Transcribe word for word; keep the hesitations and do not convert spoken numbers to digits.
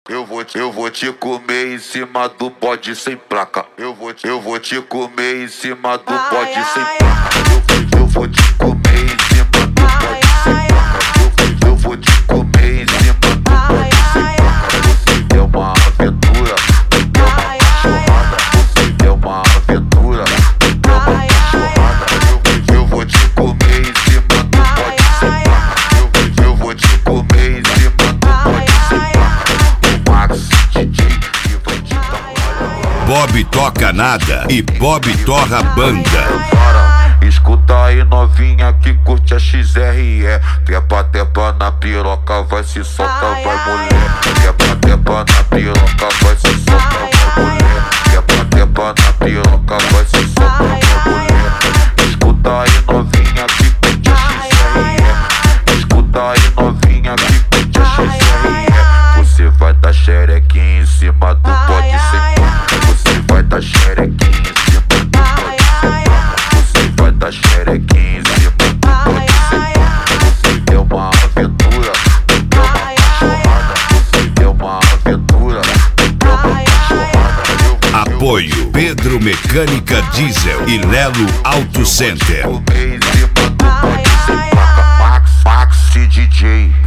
Eu vou, te, eu vou te comer em cima do bode sem placa. Eu vou, te, eu vou te comer em cima do bode sem placa. Eu, eu vou te comer em cima do bode sem placa. Eu, eu vou te comer em cima do bode sem placa. Você deu uma aventura, deu uma cachorrada. Você deu uma aventura, deu uma cachorrada. Eu, eu vou te comer em cima do bode sem placa. Eu, eu vou te comer em cima do bode sem placa. Bob toca nada e Bob torra banda. Escuta aí novinha que curte a X R E. Trepa, trepa na piroca, vai se soltar, vai mulher. Trepa, trepa na piroca, vai se soltar, vai mulher. Trepa, trepa na piroca, vai se soltar, vai mulher. Escuta aí novinha que curte a X R E. Escuta aí novinha que curte a X R E. Você vai dar xerequinha em cima do pote sem placa. Você vai dar xerequinha em cima do pote sem placa. Você vai dar xerequinha em cima do pote sem placa. Você deu uma aventura, deu uma cachorrada. Você deu uma aventura, deu uma cachorrada. Apoio Pedro Mecânica Diesel e Lelo Auto Center. Comer em cima do pote sem placa. Max, Max D J.